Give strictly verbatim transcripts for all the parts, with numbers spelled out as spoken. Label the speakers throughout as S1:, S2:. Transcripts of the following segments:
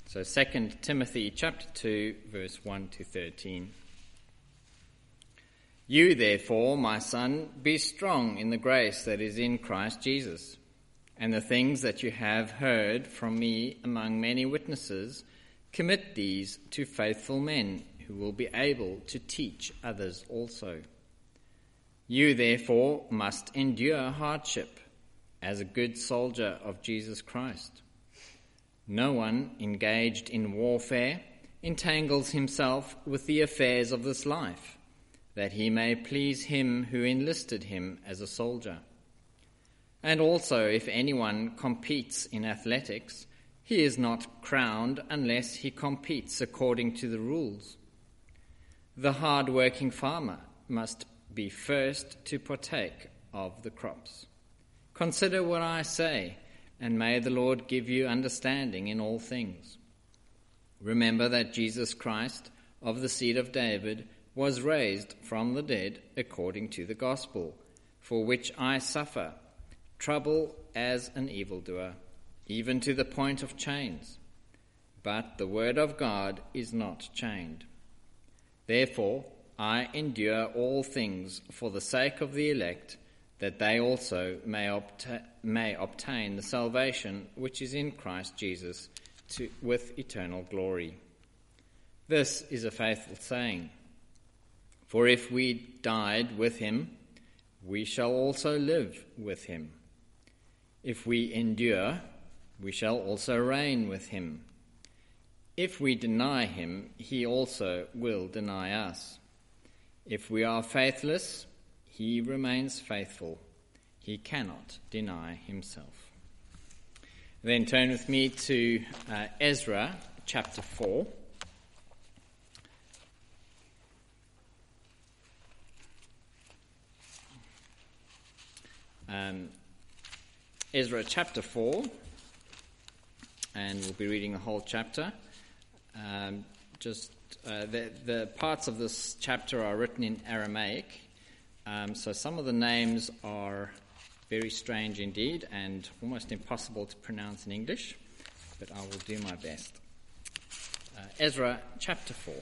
S1: So Second Timothy chapter two, verse one to thirteen. You therefore, my son, be strong in the grace that is in Christ Jesus, and the things that you have heard from me among many witnesses, commit these to faithful men who will be able to teach others also. You therefore must endure hardship as a good soldier of Jesus Christ. No one engaged in warfare entangles himself with the affairs of this life, that he may please him who enlisted him as a soldier. And also, if anyone competes in athletics, he is not crowned unless he competes according to the rules. The hard-working farmer must be first to partake of the crops. Consider what I say, and may the Lord give you understanding in all things. Remember that Jesus Christ, of the seed of David, was raised from the dead according to the gospel, for which I suffer trouble as an evildoer, even to the point of chains. But the word of God is not chained. Therefore, I endure all things for the sake of the elect, that they also may, obta- may obtain the salvation which is in Christ Jesus to, with eternal glory. This is a faithful saying. For if we died with him, we shall also live with him. If we endure, we shall also reign with him. If we deny him, he also will deny us. If we are faithless, he remains faithful. He cannot deny himself. Then turn with me to uh, Ezra chapter four. Um, Ezra chapter four, and we'll be reading the whole chapter. Um, just uh, the, the parts of this chapter are written in Aramaic, um, so some of the names are very strange indeed and almost impossible to pronounce in English, but I will do my best. Uh, Ezra chapter four.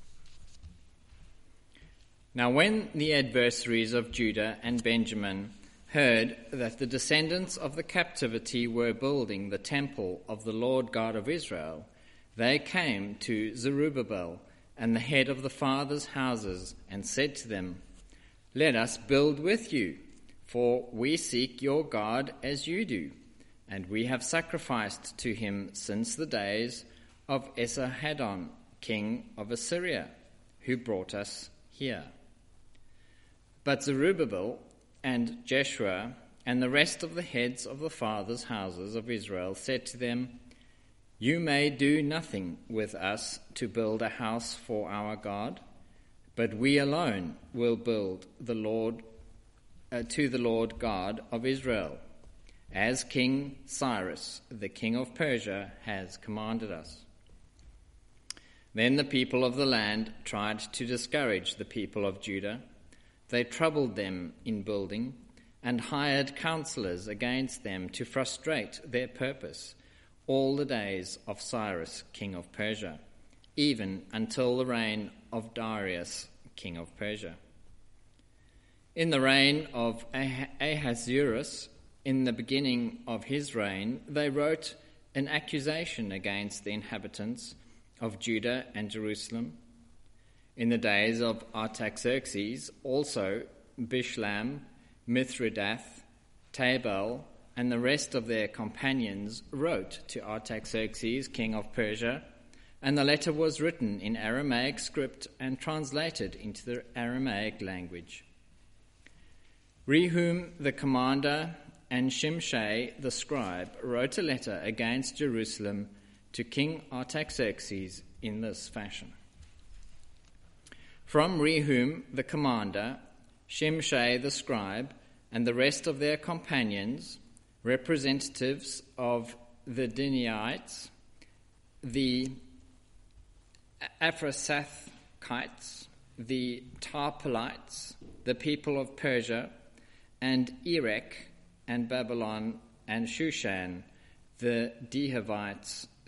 S1: Now when the adversaries of Judah and Benjamin heard that the descendants of the captivity were building the temple of the Lord God of Israel, they came to Zerubbabel and the head of the fathers' houses and said to them, Let us build with you, for we seek your God as you do, and we have sacrificed to him since the days of Esarhaddon, king of Assyria, who brought us here. But Zerubbabel and Jeshua and the rest of the heads of the fathers' houses of Israel said to them, You may do nothing with us to build a house for our God, but we alone will build the Lord uh, to the Lord God of Israel, as King Cyrus, the king of Persia, has commanded us. Then the people of the land tried to discourage the people of Judah. They troubled them in building and hired counselors against them to frustrate their purpose all the days of Cyrus, king of Persia, even until the reign of Darius, king of Persia. In the reign of ah- Ahasuerus, in the beginning of his reign, they wrote an accusation against the inhabitants of Judah and Jerusalem. In the days of Artaxerxes, also Bishlam, Mithridath, Tabal, and the rest of their companions wrote to Artaxerxes, king of Persia, and the letter was written in Aramaic script and translated into the Aramaic language. Rehum the commander and Shimshai the scribe wrote a letter against Jerusalem to King Artaxerxes in this fashion. From Rehum the commander, Shimshai the scribe, and the rest of their companions, representatives of the Dinaites, the Aphrasathites, the Tarpelites, the people of Persia, and Erech and Babylon and Shushan, the Dehavites,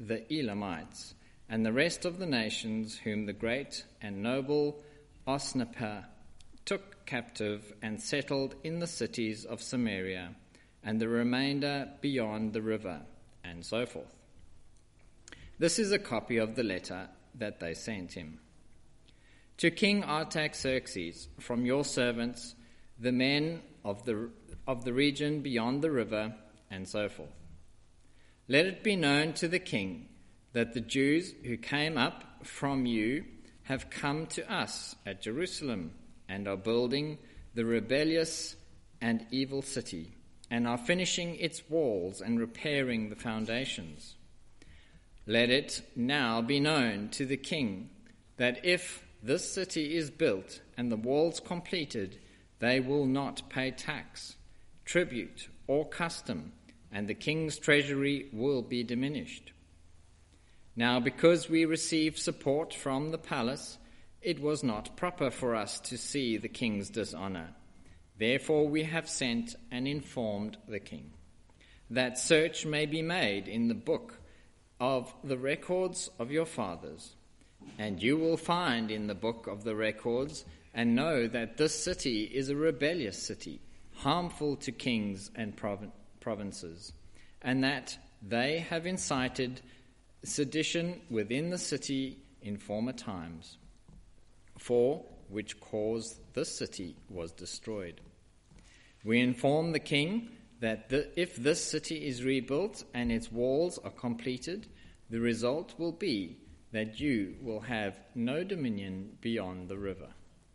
S1: the Elamites, and the rest of the nations whom the great and noble Osnappar took captive and settled in the cities of Samaria, and the remainder beyond the river, and so forth. This is a copy of the letter that they sent him. To King Artaxerxes, from your servants, the men of the of the region beyond the river, and so forth. Let it be known to the king that the Jews who came up from you have come to us at Jerusalem and are building the rebellious and evil city, and are finishing its walls and repairing the foundations. Let it now be known to the king that if this city is built and the walls completed, they will not pay tax, tribute, or custom, and the king's treasury will be diminished. Now, because we receive support from the palace, it was not proper for us to see the king's dishonor. Therefore we have sent and informed the king, that search may be made in the book of the records of your fathers, and you will find in the book of the records and know that this city is a rebellious city, harmful to kings and provin- provinces, and that they have incited sedition within the city in former times, for which cause this city was destroyed. We inform the king that the, if this city is rebuilt and its walls are completed, the result will be that you will have no dominion beyond the river.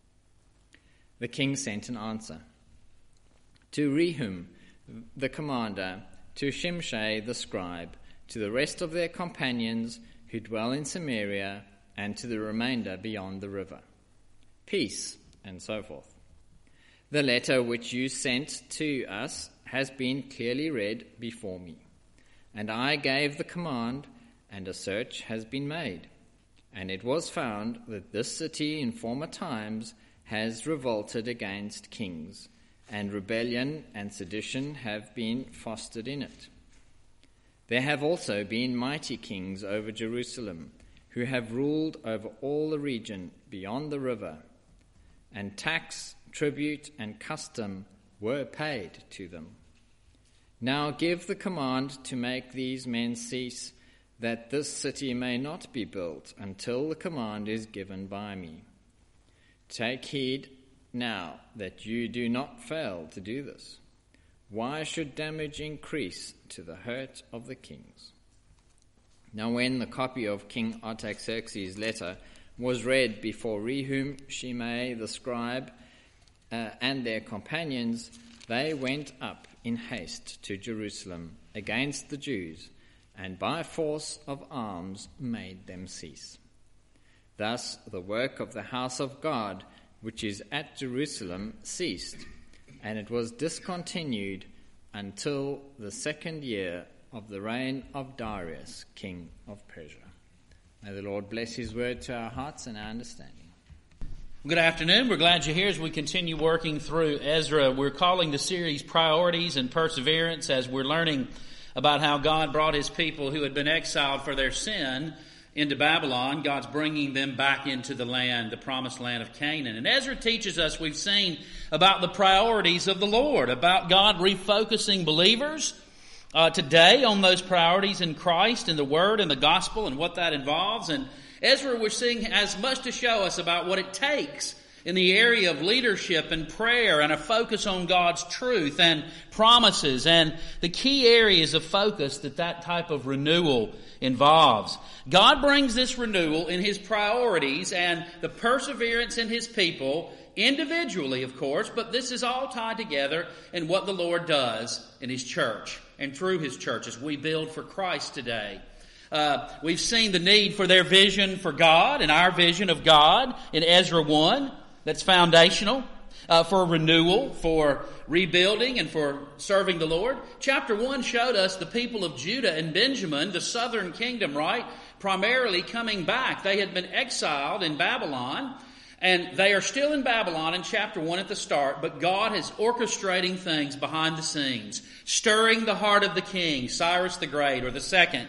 S1: The king sent an answer to Rehum, the commander, to Shimshai the scribe, to the rest of their companions who dwell in Samaria, and to the remainder beyond the river. Peace, and so forth. The letter which you sent to us has been clearly read before me, and I gave the command, and a search has been made, and it was found that this city in former times has revolted against kings, and rebellion and sedition have been fostered in it. There have also been mighty kings over Jerusalem, who have ruled over all the region beyond the river, and tax, tribute, and custom were paid to them. Now give the command to make these men cease, that this city may not be built until the command is given by me. Take heed now that you do not fail to do this. Why should damage increase to the hurt of the kings? Now when the copy of King Artaxerxes' letter was read before Rehum, Shimei the scribe, uh, and their companions, they went up in haste to Jerusalem against the Jews, and by force of arms made them cease. Thus the work of the house of God, which is at Jerusalem, ceased, and it was discontinued until the second year of the reign of Darius, king of Persia. May the Lord bless his word to our hearts and our understanding.
S2: Good afternoon. We're glad you're here as we continue working through Ezra. We're calling the series Priorities and Perseverance, as we're learning about how God brought his people who had been exiled for their sin into Babylon. God's bringing them back into the land, the promised land of Canaan. And Ezra teaches us, we've seen, about the priorities of the Lord, about God refocusing believers uh, today on those priorities in Christ and the Word and the Gospel and what that involves. And Ezra, we're seeing, has much to show us about what it takes in the area of leadership and prayer and a focus on God's truth and promises and the key areas of focus that that type of renewal involves. God brings this renewal in his priorities and the perseverance in his people individually, of course, but this is all tied together in what the Lord does in his church and through his church as we build for Christ today. Uh, we've seen the need for their vision for God and our vision of God in Ezra one. That's foundational uh, for renewal, for rebuilding, and for serving the Lord. Chapter one showed us the people of Judah and Benjamin, the southern kingdom, right? Primarily coming back. They had been exiled in Babylon, and they are still in Babylon in chapter one at the start, but God is orchestrating things behind the scenes, stirring the heart of the king, Cyrus the Great, or the second,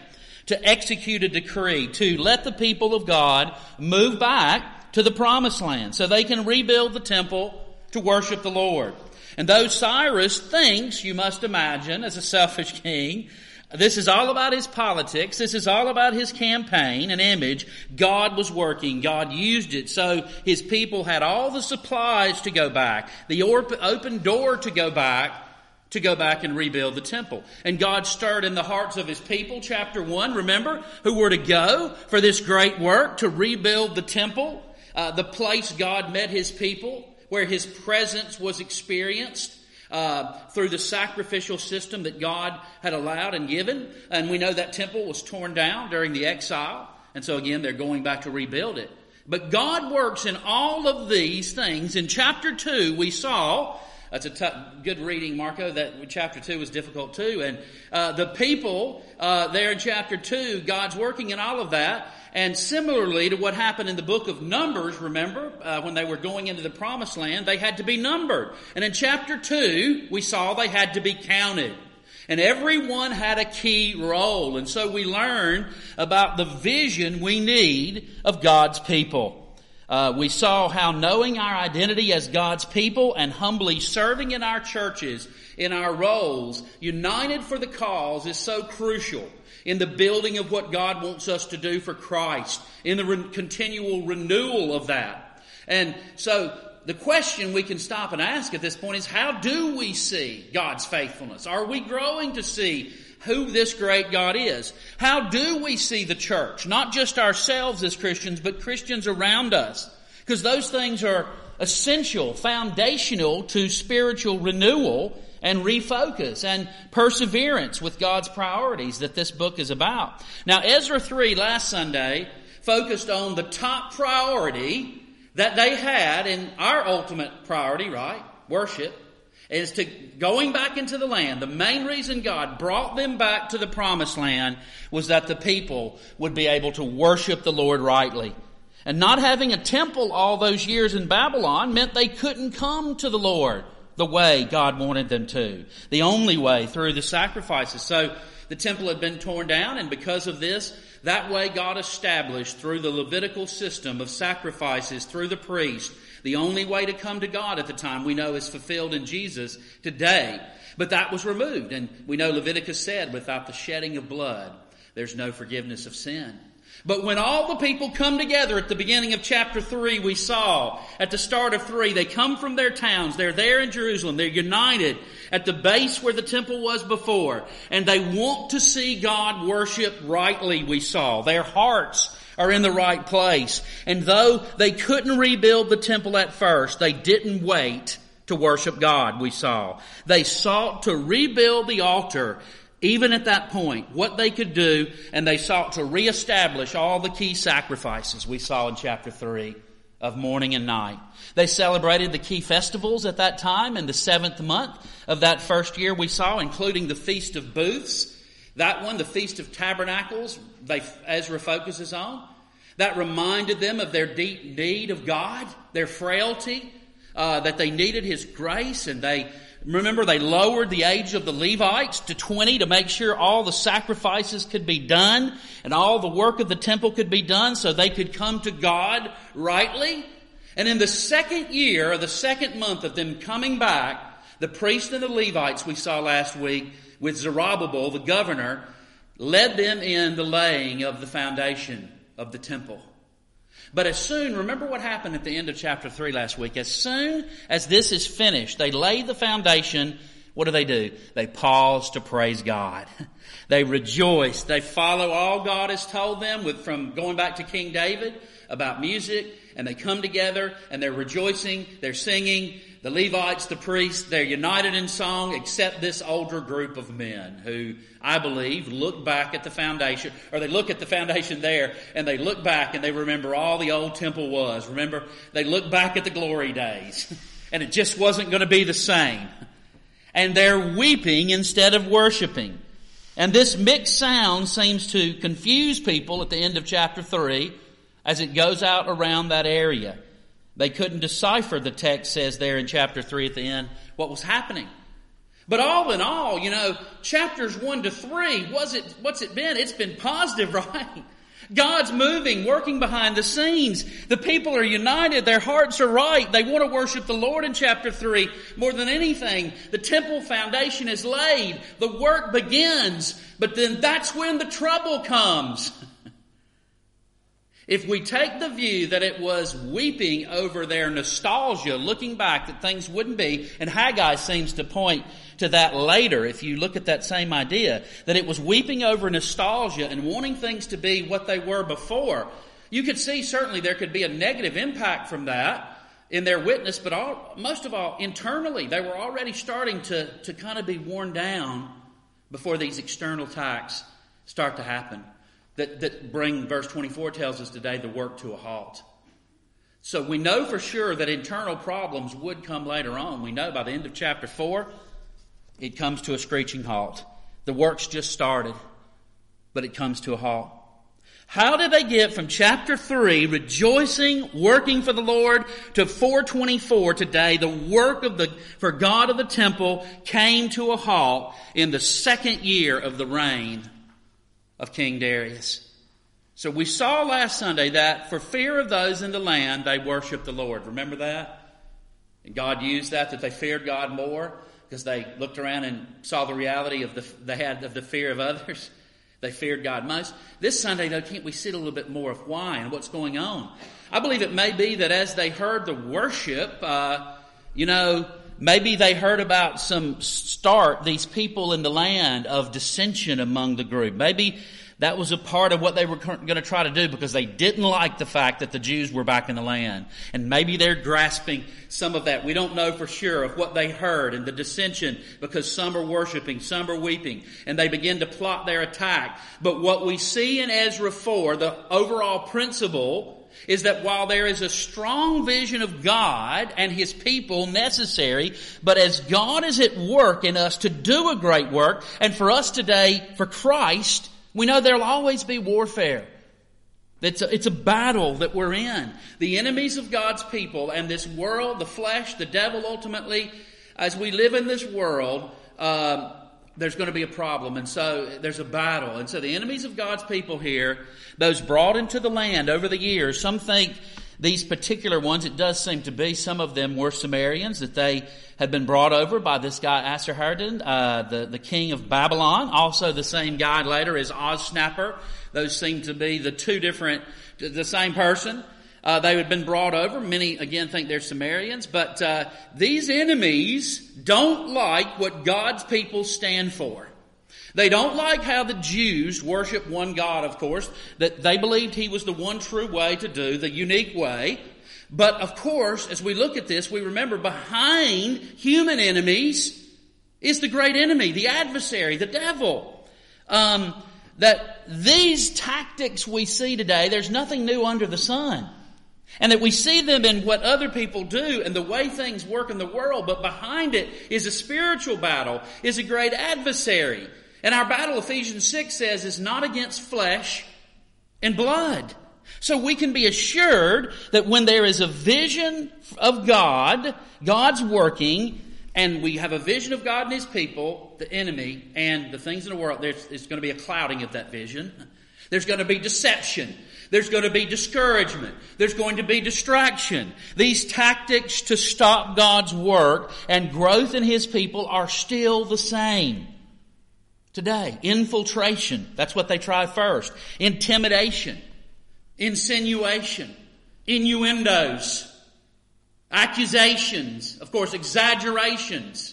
S2: to execute a decree to let the people of God move back to the promised land so they can rebuild the temple to worship the Lord. And though Cyrus thinks, you must imagine, as a selfish king, this is all about his politics, this is all about his campaign and image, God was working. God used it so his people had all the supplies to go back, the open door to go back, to go back and rebuild the temple. And God stirred in the hearts of his people, chapter one, remember, who were to go for this great work to rebuild the temple, uh, the place God met his people, where his presence was experienced uh, through the sacrificial system that God had allowed and given. And we know that temple was torn down during the exile. And so again, they're going back to rebuild it. But God works in all of these things. In chapter two, we saw, that's a tough, good reading, Marco, that chapter two was difficult too. And uh, the people uh, there in chapter two, God's working in all of that. And similarly to what happened in the book of Numbers, remember, uh, when they were going into the promised land, they had to be numbered. And in chapter two, we saw they had to be counted. And everyone had a key role. And so we learn about the vision we need of God's people. Uh, we saw how knowing our identity as God's people and humbly serving in our churches, in our roles, united for the cause, is so crucial in the building of what God wants us to do for Christ, in the re- continual renewal of that. And so the question we can stop and ask at this point is, how do we see God's faithfulness? Are we growing to see who this great God is? How do we see the church? Not just ourselves as Christians, but Christians around us. Because those things are essential, foundational to spiritual renewal and refocus and perseverance with God's priorities that this book is about. Now, Ezra three last Sunday focused on the top priority that they had, and our ultimate priority, right? Worship. Is to going back into the land. The main reason God brought them back to the promised land was that the people would be able to worship the Lord rightly. And not having a temple all those years in Babylon meant they couldn't come to the Lord the way God wanted them to. The only way, through the sacrifices. So the temple had been torn down, and because of this, that way God established through the Levitical system of sacrifices through the priest, the only way to come to God at the time we know is fulfilled in Jesus today. But that was removed. And we know Leviticus said, without the shedding of blood, there's no forgiveness of sin. But when all the people come together at the beginning of chapter three, we saw at the start of three, they come from their towns. They're there in Jerusalem. They're united at the base where the temple was before. And they want to see God worship rightly, we saw. Their hearts are in the right place. And though they couldn't rebuild the temple at first, they didn't wait to worship God, we saw. They sought to rebuild the altar. Even at that point, what they could do, and they sought to reestablish all the key sacrifices we saw in chapter three of morning and night. They celebrated the key festivals at that time in the seventh month of that first year we saw, including the Feast of Booths. That one, the Feast of Tabernacles, they, Ezra focuses on. That reminded them of their deep need of God, their frailty, uh, that they needed His grace, and they Remember, they lowered the age of the Levites to twenty to make sure all the sacrifices could be done and all the work of the temple could be done so they could come to God rightly. And in the second year, or the second month of them coming back, the priests and the Levites we saw last week with Zerubbabel, the governor, led them in the laying of the foundation of the temple. But as soon, remember what happened at the end of chapter three last week. As soon as this is finished, they lay the foundation. What do they do? They pause to praise God. They rejoice. They follow all God has told them with, from going back to King David about music. And they come together and they're rejoicing. They're singing. The Levites, the priests, they're united in song, except this older group of men who, I believe, look back at the foundation, or they look at the foundation there, and they look back and they remember all the old temple was. Remember, they look back at the glory days, and it just wasn't going to be the same. And they're weeping instead of worshiping. And this mixed sound seems to confuse people at the end of chapter three as it goes out around that area. They couldn't decipher, the text says there in chapter three at the end, what was happening. But all in all, you know, chapters one to three, was it, what's it been? It's been positive, right? God's moving, working behind the scenes. The people are united. Their hearts are right. They want to worship the Lord in chapter three more than anything. The temple foundation is laid. The work begins. But then that's when the trouble comes. If we take the view that it was weeping over their nostalgia, looking back that things wouldn't be, and Haggai seems to point to that later, if you look at that same idea, that it was weeping over nostalgia and wanting things to be what they were before, you could see certainly there could be a negative impact from that in their witness, but all, most of all, internally, they were already starting to, to kind of be worn down before these external attacks start to happen. That, that bring, verse twenty-four tells us today, the work to a halt. So we know for sure that internal problems would come later on. We know by the end of chapter four, it comes to a screeching halt. The work's just started, but it comes to a halt. How did they get from chapter three, rejoicing, working for the Lord, to four twenty-four today? The work of the for God of the temple came to a halt in the second year of the reign of King Darius. So we saw last Sunday that for fear of those in the land, they worshiped the Lord. Remember that? And God used that, that they feared God more because they looked around and saw the reality of the they had of the fear of others. They feared God most. This Sunday, though, can't we see a little bit more of why and what's going on? I believe it may be that as they heard the worship, uh, you know, maybe they heard about some start, these people in the land, of dissension among the group. Maybe that was a part of what they were going to try to do because they didn't like the fact that the Jews were back in the land. And maybe they're grasping some of that. We don't know for sure of what they heard and the dissension because some are worshiping, some are weeping. And they begin to plot their attack. But what we see in Ezra four, the overall principle, is that while there is a strong vision of God and His people necessary, but as God is at work in us to do a great work, and for us today, for Christ, we know there'll always be warfare. It's a, it's a battle that we're in. The enemies of God's people and this world, the flesh, the devil ultimately, as we live in this world, uh, there's going to be a problem. And so there's a battle. And so the enemies of God's people here, those brought into the land over the years, some think these particular ones, it does seem to be, some of them were Sumerians, that they had been brought over by this guy Esarhaddon, uh, the, the king of Babylon. Also the same guy later is Osnapper. Those seem to be the two different, the same person. Uh, they had been brought over. Many, again, think they're Sumerians. But uh, these enemies don't like what God's people stand for. They don't like how the Jews worship one God, of course, that they believed He was the one true way to do, the unique way. But, of course, as we look at this, we remember behind human enemies is the great enemy, the adversary, the devil. Um, that these tactics we see today, there's nothing new under the sun. And that we see them in what other people do and the way things work in the world, but behind it is a spiritual battle, is a great adversary. And our battle, Ephesians six says, is not against flesh and blood. So we can be assured that when there is a vision of God, God's working, and we have a vision of God and His people, the enemy and the things in the world, there's, there's going to be a clouding of that vision. There's going to be deception. There's going to be discouragement. There's going to be distraction. These tactics to stop God's work and growth in His people are still the same today. Infiltration, that's what they try first. Intimidation, insinuation, innuendos, accusations, of course, exaggerations,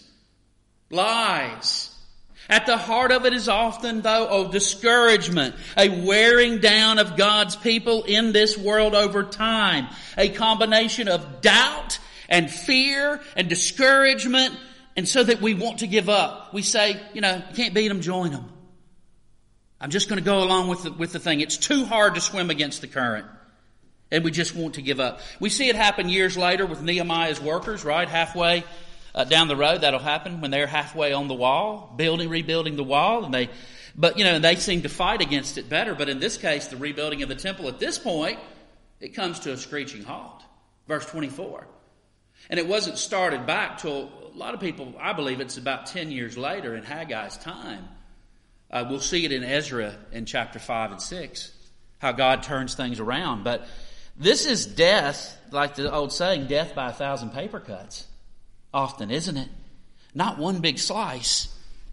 S2: lies. At the heart of it is often, though, a discouragement, a wearing down of God's people in this world over time. A combination of doubt and fear and discouragement, and so that we want to give up. We say, you know, you can't beat them, join them. I'm just going to go along with the, with the thing. It's too hard to swim against the current. And we just want to give up. We see it happen years later with Nehemiah's workers, right? Halfway Uh, down the road, that'll happen when they're halfway on the wall, building, rebuilding the wall, and they, but you know, they seem to fight against it better. But in this case, the rebuilding of the temple at this point, it comes to a screeching halt. Verse twenty-four. And it wasn't started back till, a lot of people, I believe it's about ten years later in Haggai's time. Uh, we'll see it in Ezra in chapter five and six, how God turns things around. But this is death, like the old saying, death by a thousand paper cuts. Often, isn't it? Not one big slice.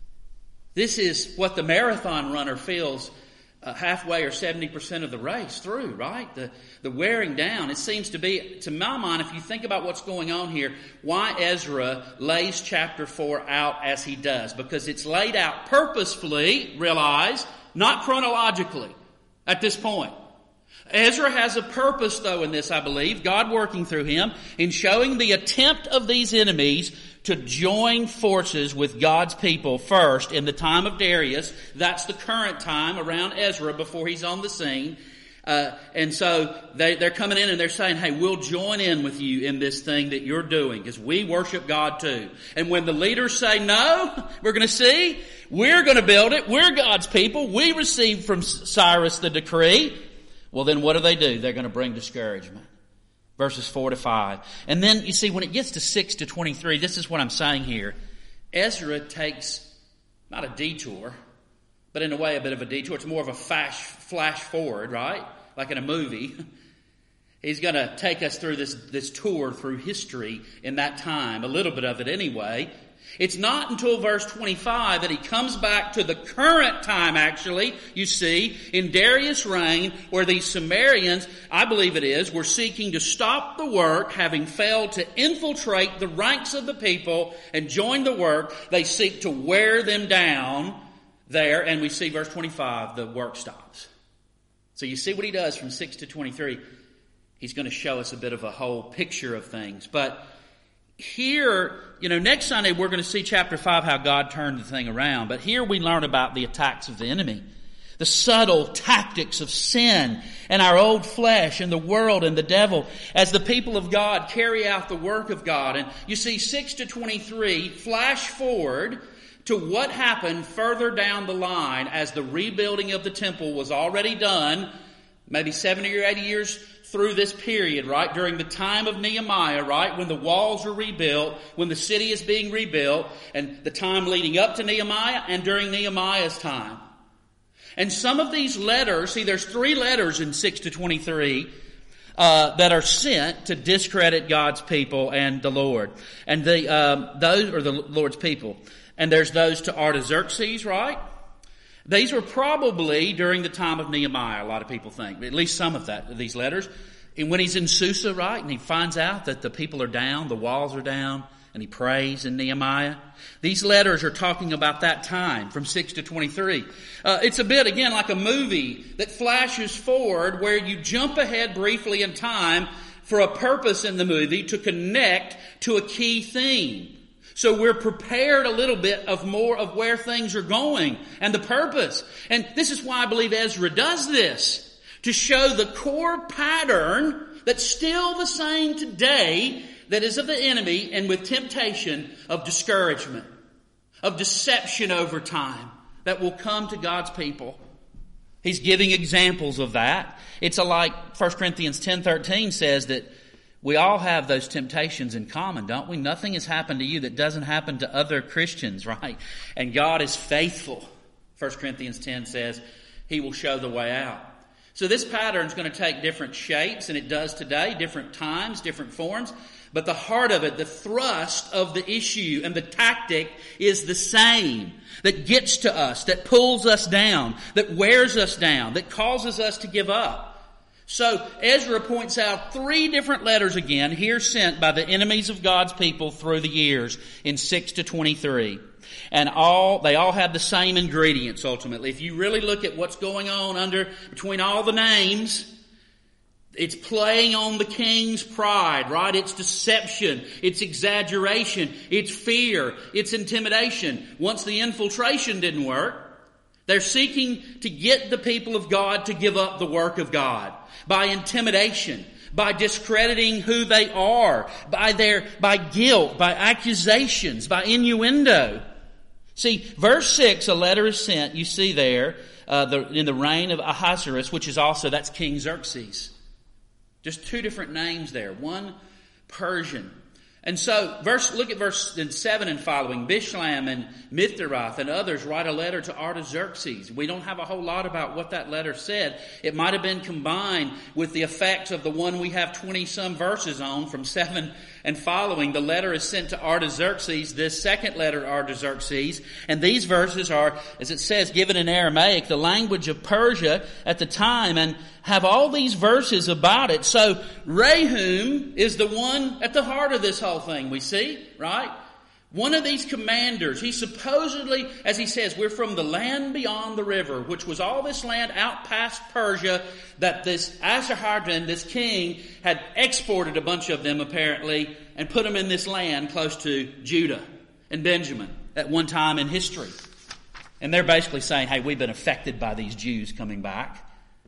S2: This is what the marathon runner feels uh, halfway or seventy percent of the race through, right? The, the wearing down. It seems to be, to my mind, if you think about what's going on here, why Ezra lays chapter four out as he does. Because it's laid out purposefully, realize, not chronologically at this point. Ezra has a purpose, though, in this, I believe, God working through him in showing the attempt of these enemies to join forces with God's people first in the time of Darius. That's the current time around Ezra before he's on the scene. Uh, and so they, they're coming in and they're saying, hey, we'll join in with you in this thing that you're doing because we worship God too. And when the leaders say, no, we're going to see, we're going to build it, we're God's people, we received from Cyrus the decree, well then what do they do? They're going to bring discouragement. Verses four to five. And then, you see, when it gets to six to twenty-three, this is what I'm saying here. Ezra takes, not a detour, but in a way a bit of a detour. It's more of a flash, flash forward, right? Like in a movie. He's going to take us through this, this tour through history in that time. A little bit of it anyway. It's not until verse twenty-five that he comes back to the current time, actually, you see, in Darius' reign, where these Sumerians, I believe it is, were seeking to stop the work, having failed to infiltrate the ranks of the people and join the work. They seek to wear them down there, and we see verse twenty-five, the work stops. So you see what he does from six to twenty-three. He's going to show us a bit of a whole picture of things, but here, you know, next Sunday we're going to see chapter five, how God turned the thing around. But here we learn about the attacks of the enemy. The subtle tactics of sin and our old flesh and the world and the devil as the people of God carry out the work of God. And you see six to twenty-three, flash forward to what happened further down the line as the rebuilding of the temple was already done, maybe seventy or eighty years through this period, right, during the time of Nehemiah, right, when the walls are rebuilt, when the city is being rebuilt, and the time leading up to Nehemiah and during Nehemiah's time. And some of these letters, see, there's three letters in six to twenty-three uh, that are sent to discredit God's people and the Lord. And the um, those are the Lord's people. And there's those to Artaxerxes, right? These were probably during the time of Nehemiah, a lot of people think. At least some of that, these letters. And when he's in Susa, right, and he finds out that the people are down, the walls are down, and he prays in Nehemiah. These letters are talking about that time from six to twenty-three. Uh, it's a bit, again, like a movie that flashes forward where you jump ahead briefly in time for a purpose in the movie to connect to a key theme. So we're prepared a little bit of more of where things are going and the purpose. And this is why I believe Ezra does this. To show the core pattern that's still the same today that is of the enemy and with temptation of discouragement, of deception over time that will come to God's people. He's giving examples of that. It's a like First Corinthians ten thirteen says that we all have those temptations in common, don't we? Nothing has happened to you that doesn't happen to other Christians, right? And God is faithful. First Corinthians ten says He will show the way out. So this pattern is going to take different shapes, and it does today, different times, different forms. But the heart of it, the thrust of the issue and the tactic is the same. That gets to us, that pulls us down, that wears us down, that causes us to give up. So Ezra points out three different letters again here sent by the enemies of God's people through the years in six to twenty-three. And all they all have the same ingredients ultimately. If you really look at what's going on under between all the names, it's playing on the king's pride, right? It's deception, it's exaggeration, it's fear, it's intimidation. Once the infiltration didn't work, they're seeking to get the people of God to give up the work of God by intimidation, by discrediting who they are, by their, by guilt, by accusations, by innuendo. See, verse six, a letter is sent, you see there, uh, the, in the reign of Ahasuerus, which is also, that's King Xerxes. Just two different names there. One Persian. And so, verse, look at verse seven and following. Bishlam and Mithrath and others write a letter to Artaxerxes. We don't have a whole lot about what that letter said. It might have been combined with the effects of the one we have twenty-some verses on from seven and following. The letter is sent to Artaxerxes, this second letter to Artaxerxes. And these verses are, as it says, given in Aramaic, the language of Persia at the time, and have all these verses about it. So Rehum is the one at the heart of this whole thing, we see, right? One of these commanders, he supposedly, as he says, we're from the land beyond the river, which was all this land out past Persia that this Esarhaddon, this king, had exported a bunch of them apparently and put them in this land close to Judah and Benjamin at one time in history. And they're basically saying, hey, we've been affected by these Jews coming back.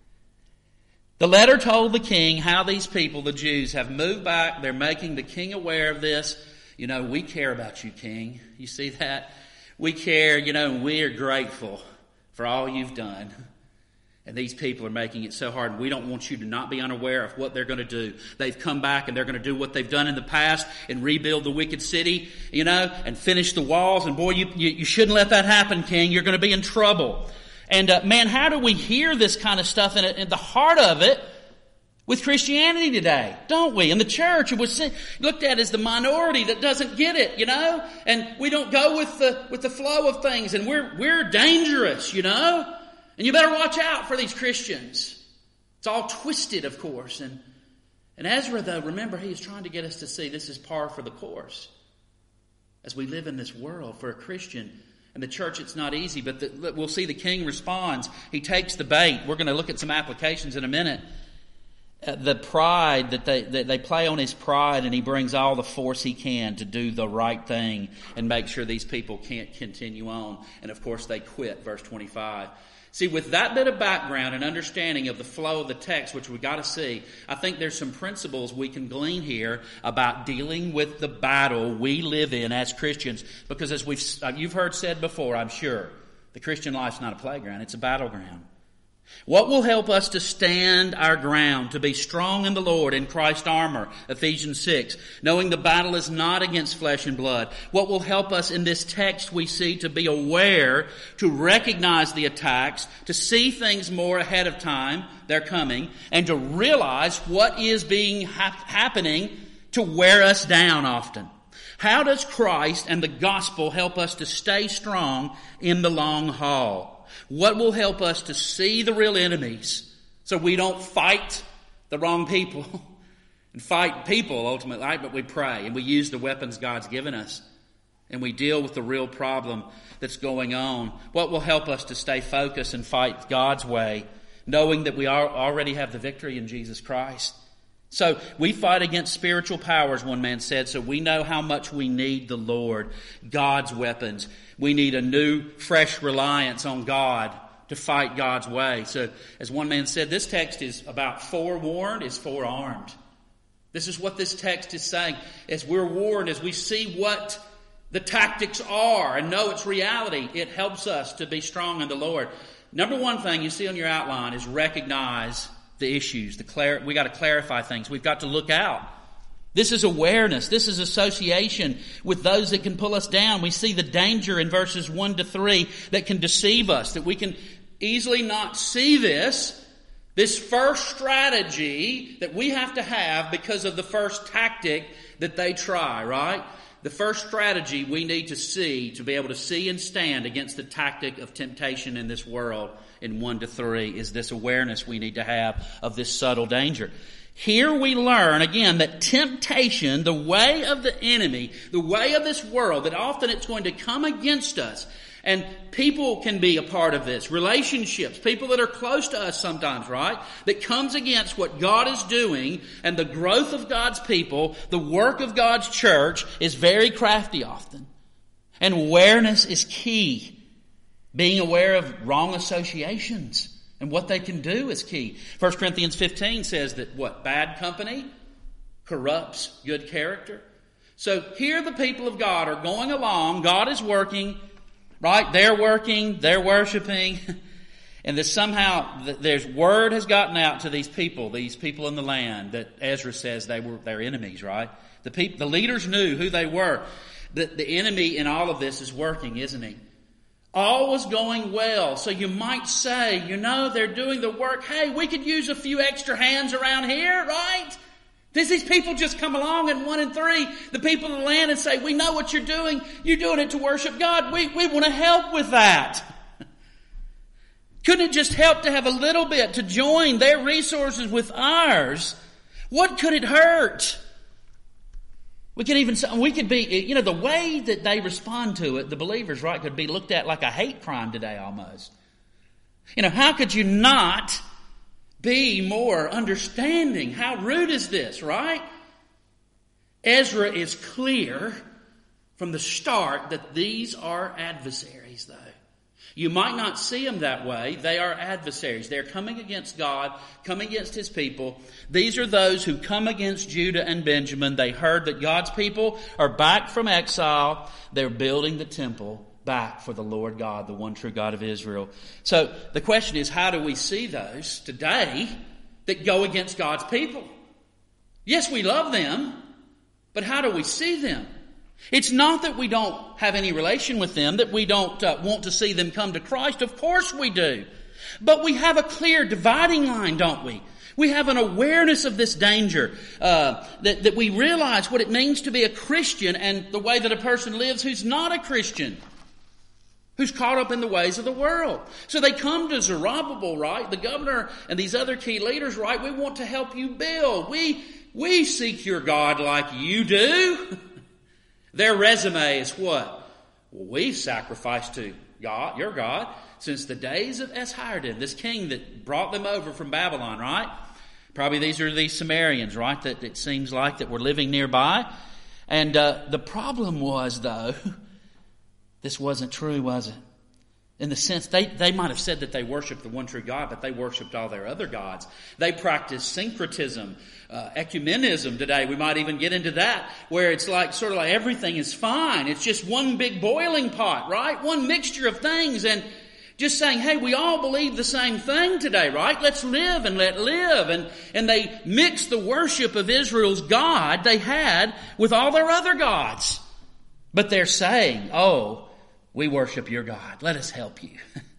S2: The letter told the king how these people, the Jews, have moved back. They're making the king aware of this. You know, we care about you, king. You see that? We care, you know, and we are grateful for all you've done. And these people are making it so hard. And we don't want you to not be unaware of what they're going to do. They've come back and they're going to do what they've done in the past and rebuild the wicked city, you know, and finish the walls. And boy, you, you, you shouldn't let that happen, king. You're going to be in trouble. And uh, man, how do we hear this kind of stuff in, in the heart of it with Christianity today? Don't we? In the church, it was looked at as the minority that doesn't get it, you know? And we don't go with the with the flow of things, and we're we're dangerous, you know? And you better watch out for these Christians. It's all twisted, of course. And and Ezra, though, remember, he is trying to get us to see this is par for the course. As we live in this world, for a Christian and the church, it's not easy, but the, we'll see the king responds. He takes the bait. We're going to look at some applications in a minute. Uh, the pride that they, that they play on his pride, and he brings all the force he can to do the right thing and make sure these people can't continue on. And of course they quit, verse twenty-five. See, with that bit of background and understanding of the flow of the text, which we got to see, I think there's some principles we can glean here about dealing with the battle we live in as Christians. Because as we've you've heard said before, I'm sure, the Christian life's not a playground, it's a battleground. What will help us to stand our ground, to be strong in the Lord in Christ's armor, Ephesians six, knowing the battle is not against flesh and blood? What will help us in this text we see to be aware, to recognize the attacks, to see things more ahead of time, they're coming, and to realize what is being ha- happening to wear us down often? How does Christ and the gospel help us to stay strong in the long haul? What will help us to see the real enemies so we don't fight the wrong people and fight people ultimately, right? But we pray and we use the weapons God's given us and we deal with the real problem that's going on. What will help us to stay focused and fight God's way, knowing that we are, already have the victory in Jesus Christ? So we fight against spiritual powers, one man said, so we know how much we need the Lord, God's weapons. We need a new, fresh reliance on God to fight God's way. So as one man said, this text is about forewarned, is forearmed. This is what this text is saying. As we're warned, as we see what the tactics are and know its reality, it helps us to be strong in the Lord. Number one thing you see on your outline is recognize the issues. The clar- we got to clarify things. We've got to look out. This is awareness. This is association with those that can pull us down. We see the danger in verses one to three that can deceive us, that we can easily not see this, this first strategy that we have to have because of the first tactic that they try, right? The first strategy we need to see to be able to see and stand against the tactic of temptation in this world in one to three is this awareness we need to have of this subtle danger. Here we learn, again, that temptation, the way of the enemy, the way of this world, that often it's going to come against us. And people can be a part of this. Relationships, people that are close to us sometimes, right? That comes against what God is doing and the growth of God's people, the work of God's church is very crafty often. And awareness is key. Being aware of wrong associations and what they can do is key. First Corinthians fifteen says that what? Bad company corrupts good character. So here the people of God are going along. God is working, right? They're working. They're worshiping. And that somehow there's word has gotten out to these people, these people in the land, that Ezra says they were their enemies, right? The people, the leaders knew who they were. The, the enemy in all of this is working, isn't he? All was going well. So you might say, you know, they're doing the work. Hey, we could use a few extra hands around here, right? Does these people just come along in one and three, the people of the land, and say, we know what you're doing. You're doing it to worship God. We, we want to help with that. Couldn't it just help to have a little bit, to join their resources with ours? What could it hurt? We could even, we could be, you know, the way that they respond to it, the believers, right, could be looked at like a hate crime today almost. You know, how could you not be more understanding? How rude is this, right? Ezra is clear from the start that these are adversaries, though. You might not see them that way. They are adversaries. They're coming against God, coming against His people. These are those who come against Judah and Benjamin. They heard that God's people are back from exile. They're building the temple back for the Lord God, the one true God of Israel. So the question is, how do we see those today that go against God's people? Yes, we love them, but how do we see them? It's not that we don't have any relation with them, that we don't uh, want to see them come to Christ. Of course we do. But we have a clear dividing line, don't we? We have an awareness of this danger, uh, that, that we realize what it means to be a Christian and the way that a person lives who's not a Christian, who's caught up in the ways of the world. So they come to Zerubbabel, right? The governor and these other key leaders, right? We want to help you build. We, we seek your God like you do. Their resume is what? Well, we've sacrificed to God, your God, since the days of Esarhaddon, this king that brought them over from Babylon, right? Probably these are these Sumerians, right? That it seems like that were living nearby. And uh, the problem was, though, this wasn't true, was it? In the sense, they, they might have said that they worshiped the one true God, but they worshiped all their other gods. They practiced syncretism, uh, ecumenism today. We might even get into that, where it's like, sort of like everything is fine. It's just one big boiling pot, right? One mixture of things, and just saying, hey, we all believe the same thing today, right? Let's live and let live. And, and they mixed the worship of Israel's God they had with all their other gods. But they're saying, oh, we worship your God. Let us help you.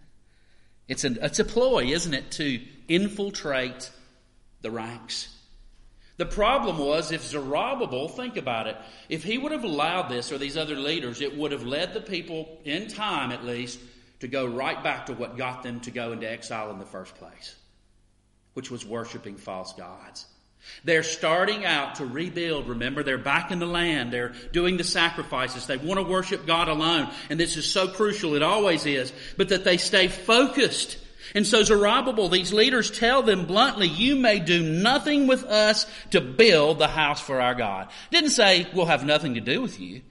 S2: It's a, it's a ploy, isn't it, to infiltrate the ranks. The problem was, if Zerubbabel, think about it, if he would have allowed this, or these other leaders, it would have led the people, in time at least, to go right back to what got them to go into exile in the first place, which was worshiping false gods. They're starting out to rebuild. Remember, they're back in the land. They're doing the sacrifices. They want to worship God alone. And this is so crucial. It always is. But that they stay focused. And so Zerubbabel, these leaders tell them bluntly, you may do nothing with us to build the house for our God. Didn't say we'll have nothing to do with you,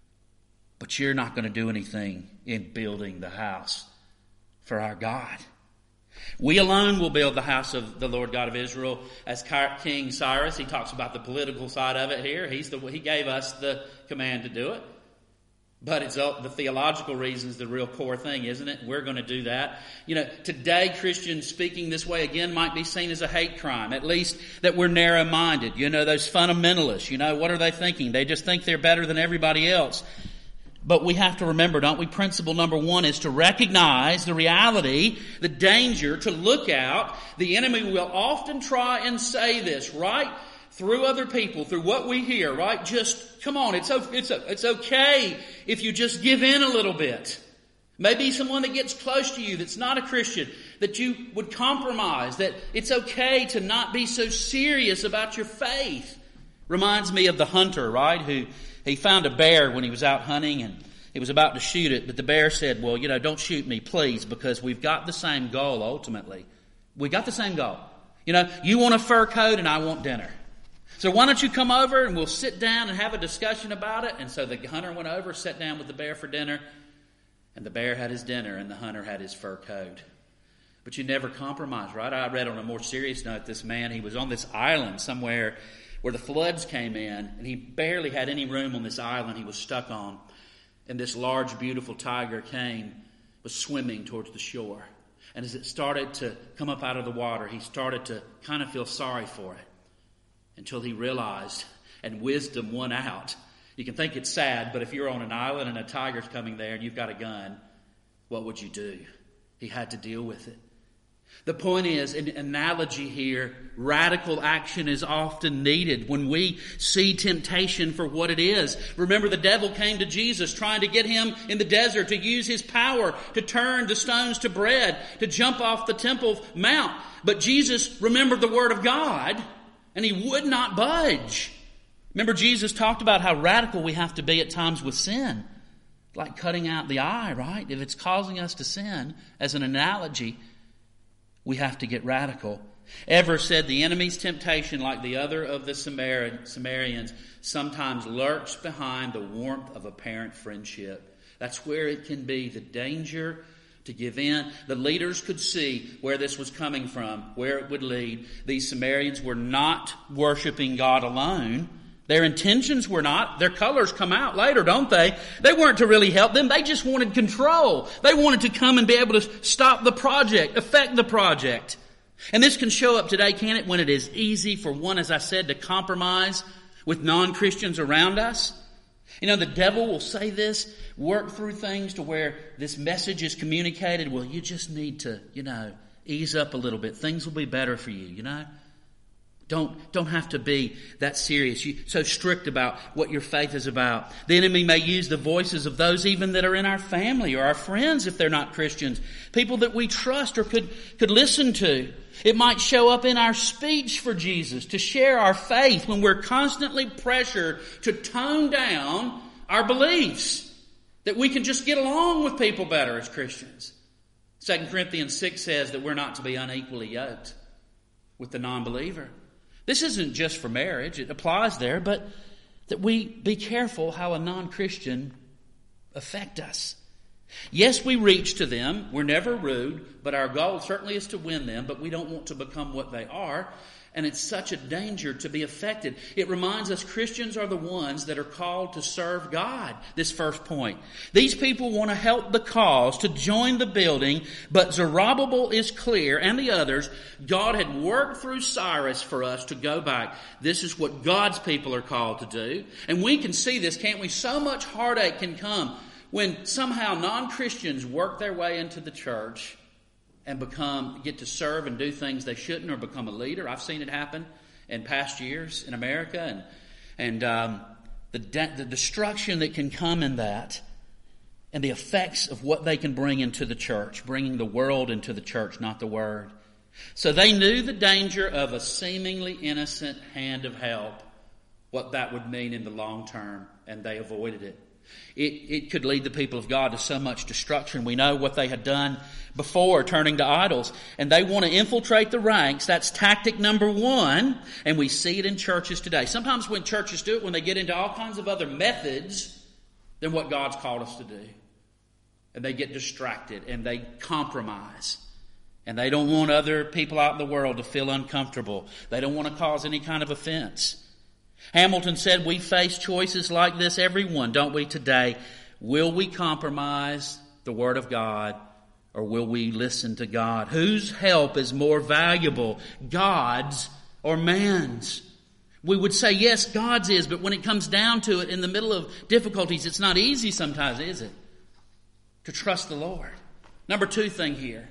S2: but you're not going to do anything in building the house for our God. We alone will build the house of the Lord God of Israel. As King Cyrus, he talks about the political side of it here. He's the, he gave us the command to do it. But it's the theological reasons, the real core thing, isn't it? We're going to do that. You know, today Christians speaking this way again might be seen as a hate crime. At least that we're narrow-minded. You know, those fundamentalists, you know, what are they thinking? They just think they're better than everybody else. But we have to remember, don't we? Principle number one is to recognize the reality, the danger, to look out. The enemy will often try and say this, right? Through other people, through what we hear, right? Just, come on, it's, it's, it's okay if you just give in a little bit. Maybe someone that gets close to you that's not a Christian, that you would compromise, that it's okay to not be so serious about your faith. Reminds me of the hunter, right? Who he found a bear when he was out hunting and he was about to shoot it, but the bear said, well, you know, don't shoot me, please, because we've got the same goal ultimately. We got the same goal. You know, you want a fur coat and I want dinner. So why don't you come over and we'll sit down and have a discussion about it? And so the hunter went over, sat down with the bear for dinner, and the bear had his dinner and the hunter had his fur coat. But you never compromise, right? I read on a more serious note, this man, he was on this island somewhere where the floods came in, and he barely had any room on this island he was stuck on. And this large, beautiful tiger came, was swimming towards the shore. And as it started to come up out of the water, he started to kind of feel sorry for it until he realized, and wisdom won out. You can think it's sad, but if you're on an island and a tiger's coming there and you've got a gun, what would you do? He had to deal with it. The point is, an analogy here, radical action is often needed when we see temptation for what it is. Remember, the devil came to Jesus trying to get him in the desert to use his power to turn the stones to bread, to jump off the Temple Mount. But Jesus remembered the Word of God, and he would not budge. Remember, Jesus talked about how radical we have to be at times with sin. Like cutting out the eye, right? If it's causing us to sin, as an analogy, we have to get radical. Ever said the enemy's temptation, like the other of the Samaritans, sometimes lurks behind the warmth of a parent friendship. That's where it can be, the danger to give in. The leaders could see where this was coming from, where it would lead. These Samaritans were not worshiping God alone. Their intentions were not. Their colors come out later, don't they? They weren't to really help them. They just wanted control. They wanted to come and be able to stop the project, affect the project. And this can show up today, can it, when it is easy for one, as I said, to compromise with non-Christians around us? You know, the devil will say this, work through things to where this message is communicated. Well, you just need to, you know, ease up a little bit. Things will be better for you, you know? Don't, don't have to be that serious, you, so strict about what your faith is about. The enemy may use the voices of those even that are in our family or our friends if they're not Christians. People that we trust or could, could listen to. It might show up in our speech for Jesus to share our faith when we're constantly pressured to tone down our beliefs. That we can just get along with people better as Christians. Second Corinthians six says that we're not to be unequally yoked with the non-believer. This isn't just for marriage, it applies there, but that we be careful how a non-Christian affect us. Yes, we reach to them, we're never rude, but our goal certainly is to win them, but we don't want to become what they are, and it's such a danger to be affected. It reminds us Christians are the ones that are called to serve God, this first point. These people want to help the cause, to join the building, but Zerubbabel is clear, and the others, God had worked through Cyrus for us to go back. This is what God's people are called to do. And we can see this, can't we? So much heartache can come when somehow non-Christians work their way into the church and become, get to serve and do things they shouldn't, or become a leader. I've seen it happen in past years in America, and and um, the de- the destruction that can come in that, and the effects of what they can bring into the church, bringing the world into the church, not the word. So they knew the danger of a seemingly innocent hand of help, what that would mean in the long term, and they avoided it. It, it could lead the people of God to so much destruction. We know what they had done before, turning to idols. And they want to infiltrate the ranks. That's tactic number one. And we see it in churches today. Sometimes when churches do it, when they get into all kinds of other methods than what God's called us to do. And they get distracted and they compromise. And they don't want other people out in the world to feel uncomfortable. They don't want to cause any kind of offense. Hamilton said, we face choices like this, everyone, don't we, today? Will we compromise the Word of God, or will we listen to God? Whose help is more valuable, God's or man's? We would say, yes, God's is, but when it comes down to it, in the middle of difficulties, it's not easy sometimes, is it? To trust the Lord. Number two thing here.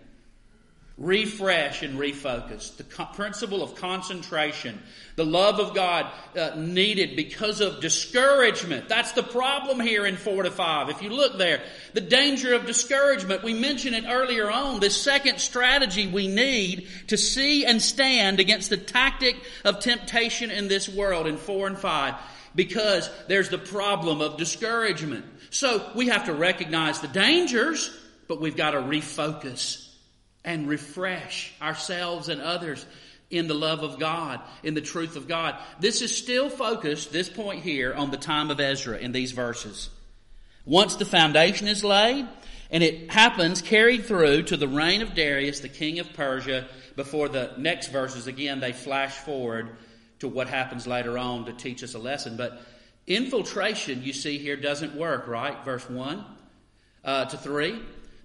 S2: Refresh and refocus. The co- principle of concentration. The love of God uh, needed because of discouragement. That's the problem here in four to five. If you look there, the danger of discouragement. We mentioned it earlier on. This second strategy we need to see and stand against the tactic of temptation in this world in four and five. Because there's the problem of discouragement. So we have to recognize the dangers, but we've got to refocus and refresh ourselves and others in the love of God, in the truth of God. This is still focused, this point here, on the time of Ezra in these verses. Once the foundation is laid, and it happens carried through to the reign of Darius, the king of Persia, before the next verses, again, they flash forward to what happens later on to teach us a lesson. But infiltration, you see here, doesn't work, right? Verse one uh, to three.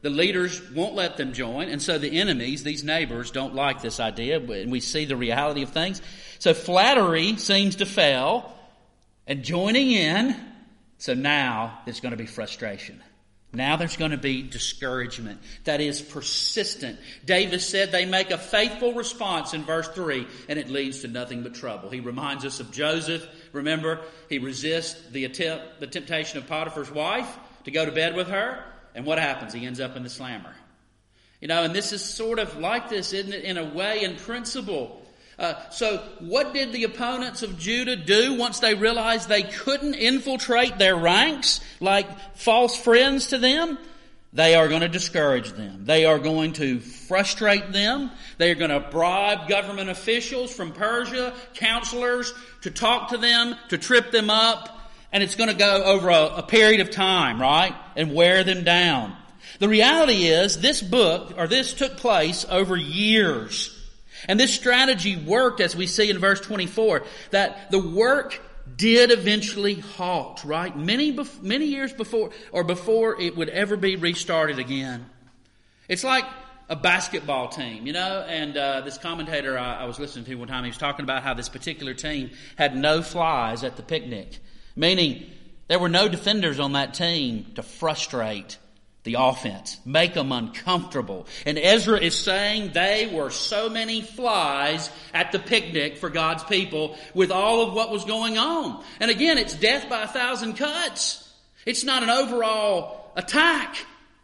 S2: The leaders won't let them join, and so the enemies, these neighbors, don't like this idea, and we see the reality of things. So flattery seems to fail, and joining in, so now there's going to be frustration. Now there's going to be discouragement that is persistent. David said they make a faithful response in verse three, and it leads to nothing but trouble. He reminds us of Joseph. Remember, he resists the attempt, the temptation of Potiphar's wife to go to bed with her. And what happens? He ends up in the slammer. You know, and this is sort of like this, isn't it, in a way, in principle. Uh, so what did the opponents of Judah do once they realized they couldn't infiltrate their ranks like false friends to them? They are going to discourage them. They are going to frustrate them. They are going to bribe government officials from Persia, counselors, to talk to them, to trip them up. And it's going to go over a, a period of time, right? And wear them down. The reality is this book, or this took place over years. And this strategy worked, as we see in verse twenty-four, that the work did eventually halt, right? Many, many years before, or before it would ever be restarted again. It's like a basketball team, you know, and uh, this commentator I, I was listening to one time, he was talking about how this particular team had no flies at the picnic. Meaning, there were no defenders on that team to frustrate the offense, make them uncomfortable. And Ezra is saying they were so many flies at the picnic for God's people with all of what was going on. And again, it's death by a thousand cuts. It's not an overall attack.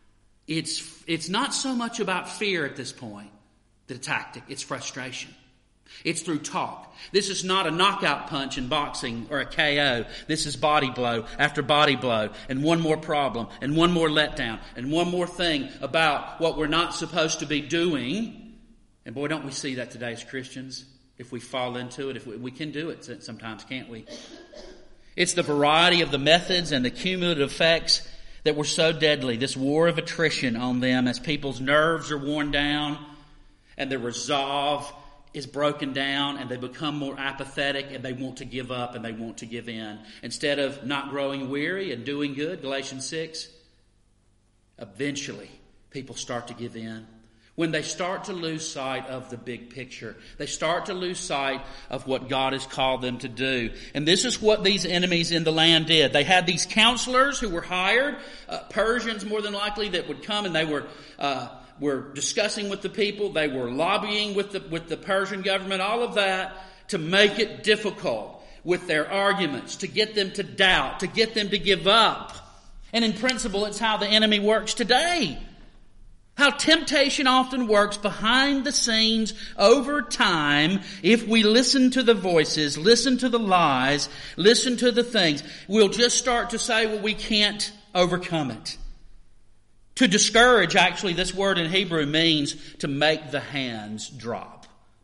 S2: It's, it's not so much about fear at this point, the tactic. It's frustration. It's through talk. This is not a knockout punch in boxing or a K O. This is body blow after body blow, and one more problem, and one more letdown, and one more thing about what we're not supposed to be doing. And boy, don't we see that today as Christians? If we fall into it, if we, we can do it sometimes, can't we? It's the variety of the methods and the cumulative effects that were so deadly. This war of attrition on them as people's nerves are worn down and their resolve is broken down, and they become more apathetic, and they want to give up, and they want to give in. Instead of not growing weary and doing good, Galatians six, eventually people start to give in. When they start to lose sight of the big picture, they start to lose sight of what God has called them to do. And this is what these enemies in the land did. They had these counselors who were hired, uh, Persians more than likely, that would come, and they were uh were discussing with the people. They were lobbying with the, with the Persian government, all of that, to make it difficult with their arguments, to get them to doubt, to get them to give up. And in principle, it's how the enemy works today. How temptation often works behind the scenes over time. If we listen to the voices, listen to the lies, listen to the things, we'll just start to say, well, we can't overcome it. To discourage, actually, this word in Hebrew means to make the hands drop.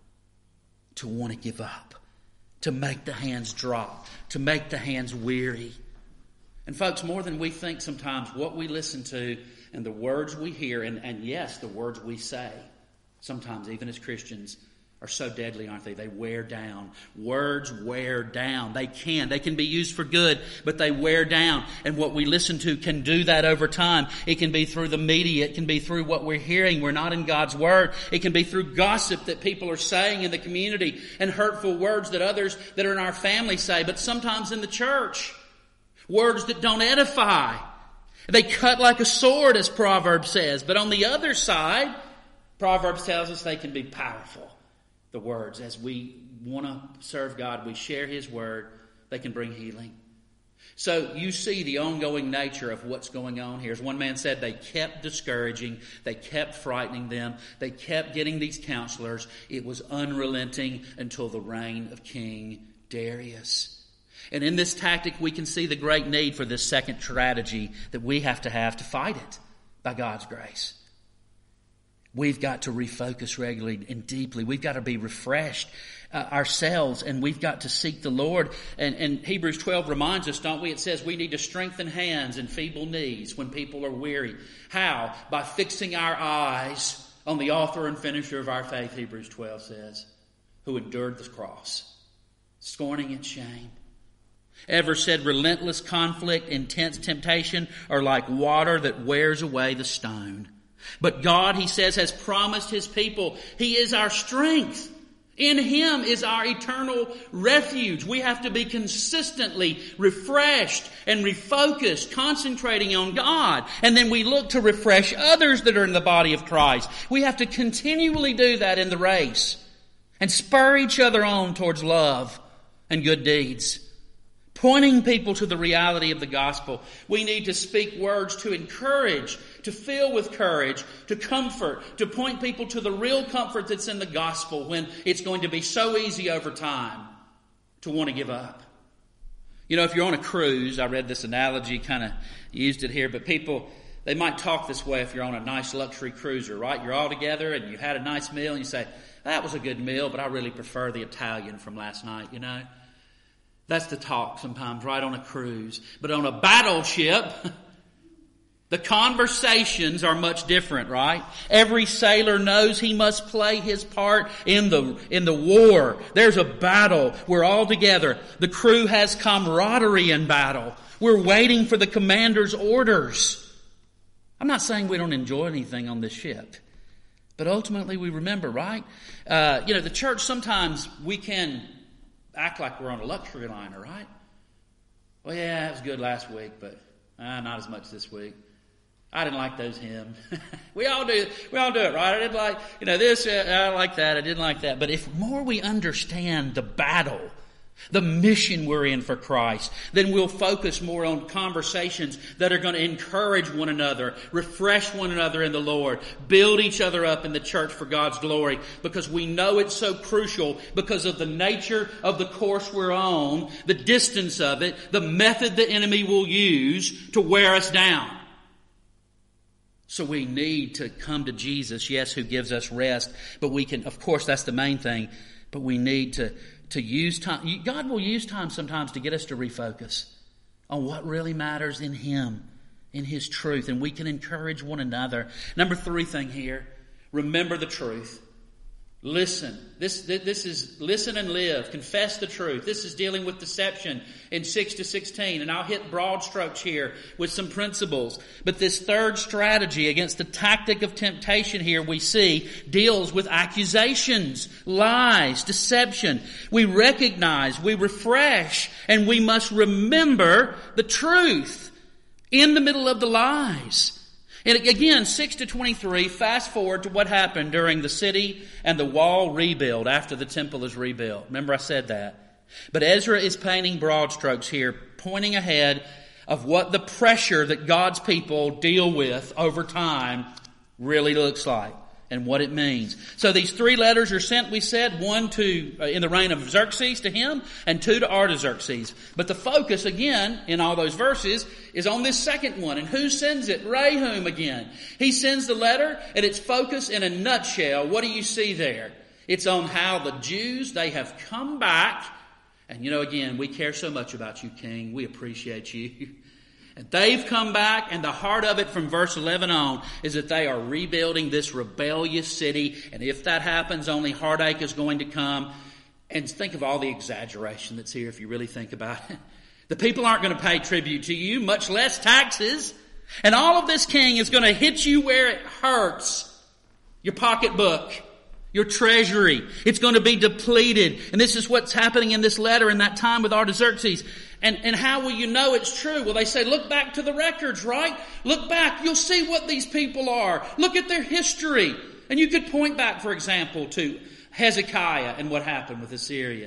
S2: To want to give up. To make the hands drop. To make the hands weary. And folks, more than we think sometimes, what we listen to and the words we hear, and, and yes, the words we say, sometimes even as Christians, are so deadly, aren't they? They wear down. Words wear down. They can. They can be used for good, but they wear down. And what we listen to can do that over time. It can be through the media. It can be through what we're hearing. We're not in God's Word. It can be through gossip that people are saying in the community and hurtful words that others that are in our family say, but sometimes in the church. Words that don't edify. They cut like a sword, as Proverbs says. But on the other side, Proverbs tells us they can be powerful. The words, as we want to serve God, we share His Word, they can bring healing. So you see the ongoing nature of what's going on here. As one man said, they kept discouraging, they kept frightening them, they kept getting these counselors. It was unrelenting until the reign of King Darius. And in this tactic, we can see the great need for this second strategy that we have to have to fight it by God's grace. We've got to refocus regularly and deeply. We've got to be refreshed uh, ourselves, and we've got to seek the Lord. And, and Hebrews twelve reminds us, don't we? It says we need to strengthen hands and feeble knees when people are weary. How? By fixing our eyes on the author and finisher of our faith, Hebrews twelve says, who endured the cross, scorning its shame. Ever said relentless conflict, intense temptation are like water that wears away the stone. But God, he says, has promised his people. He is our strength. In him is our eternal refuge. We have to be consistently refreshed and refocused, concentrating on God. And then we look to refresh others that are in the body of Christ. We have to continually do that in the race and spur each other on towards love and good deeds. Pointing people to the reality of the gospel. We need to speak words to encourage, to fill with courage, to comfort, to point people to the real comfort that's in the gospel when it's going to be so easy over time to want to give up. You know, if you're on a cruise, I read this analogy, kind of used it here, but people, they might talk this way if you're on a nice luxury cruiser, right? You're all together and you had a nice meal and you say, that was a good meal, but I really prefer the Italian from last night, you know? That's the talk sometimes, right, on a cruise. But on a battleship, the conversations are much different, right? Every sailor knows he must play his part in the, in the war. There's a battle. We're all together. The crew has camaraderie in battle. We're waiting for the commander's orders. I'm not saying we don't enjoy anything on this ship. But ultimately we remember, right? Uh, you know, the church, sometimes we can act like we're on a luxury liner, right? Well, yeah, it was good last week, but uh, not as much this week. I didn't like those hymns. we all do. We all do it, right? I didn't like, you know, this. Uh, I like that. I didn't like that. But if more we understand the battle, the mission we're in for Christ, then we'll focus more on conversations that are going to encourage one another, refresh one another in the Lord, build each other up in the church for God's glory, because we know it's so crucial because of the nature of the course we're on, the distance of it, the method the enemy will use to wear us down. So we need to come to Jesus, yes, who gives us rest, but we can, of course, that's the main thing, but we need to To use time. God will use time sometimes to get us to refocus on what really matters in Him, in His truth. And we can encourage one another. Number three thing here, remember the truth. Listen. This, this is listen and live. Confess the truth. This is dealing with deception in six to sixteen. And I'll hit broad strokes here with some principles. But this third strategy against the tactic of temptation here we see deals with accusations, lies, deception. We recognize, we refresh, and we must remember the truth in the middle of the lies. And again, six to twenty-three, fast forward to what happened during the city and the wall rebuild after the temple is rebuilt. Remember I said that. But Ezra is painting broad strokes here, pointing ahead of what the pressure that God's people deal with over time really looks like and what it means. So these three letters are sent, we said, one to uh, in the reign of Xerxes to him, and two to Artaxerxes. But the focus, again, in all those verses, is on this second one. And who sends it? Rehum again. He sends the letter, and its focus in a nutshell. What do you see there? It's on how the Jews, they have come back. And you know, again, we care so much about you, King. We appreciate you. And they've come back, and the heart of it from verse eleven on is that they are rebuilding this rebellious city. And if that happens, only heartache is going to come. And think of all the exaggeration that's here if you really think about it. The people aren't going to pay tribute to you, much less taxes. And all of this, king, is going to hit you where it hurts. Your pocketbook, your treasury. It's going to be depleted. And this is what's happening in this letter in that time with Artaxerxes. And, and how will you know it's true? Well, they say, look back to the records, right? Look back. You'll see what these people are. Look at their history. And you could point back, for example, to Hezekiah and what happened with Assyria.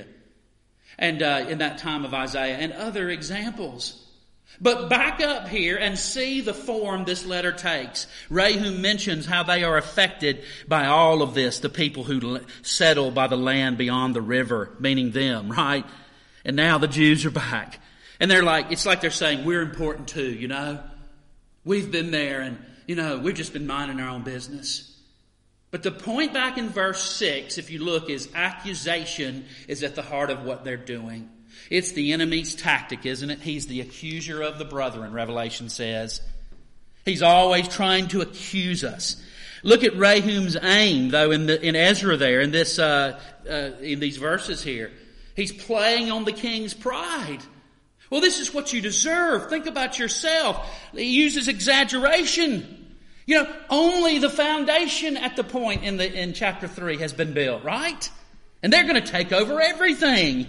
S2: And uh, in that time of Isaiah and other examples. But back up here and see the form this letter takes. Rehum mentions how they are affected by all of this, the people who settle by the land beyond the river, meaning them, right? And now the Jews are back. And they're like, it's like they're saying, we're important too, you know. We've been there and, you know, we've just been minding our own business. But the point back in verse six, if you look, is accusation is at the heart of what they're doing. It's the enemy's tactic, isn't it? He's the accuser of the brethren, Revelation says. He's always trying to accuse us. Look at Rehum's aim, though, in the, in Ezra there, in this, uh, uh, in these verses here. He's playing on the king's pride. Well, this is what you deserve. Think about yourself. He uses exaggeration. You know, only the foundation at the point in the in chapter three has been built, right? And they're going to take over everything.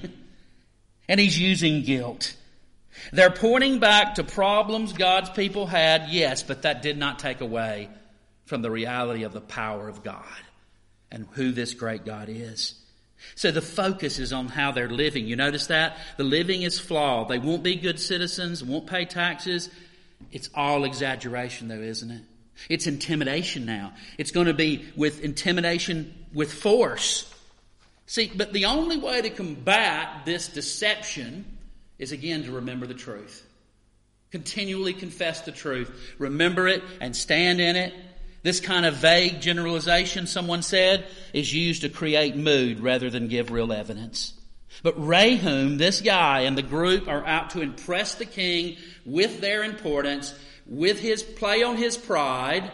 S2: And he's using guilt. They're pointing back to problems God's people had, yes, but that did not take away from the reality of the power of God and who this great God is. So the focus is on how they're living. You notice that? The living is flawed. They won't be good citizens, won't pay taxes. It's all exaggeration though, isn't it? It's intimidation now. It's going to be with intimidation with force. See, but the only way to combat this deception is again to remember the truth. Continually confess the truth. Remember it and stand in it. This kind of vague generalization, someone said, is used to create mood rather than give real evidence. But Rehum, this guy and the group are out to impress the king with their importance, with his play on his pride.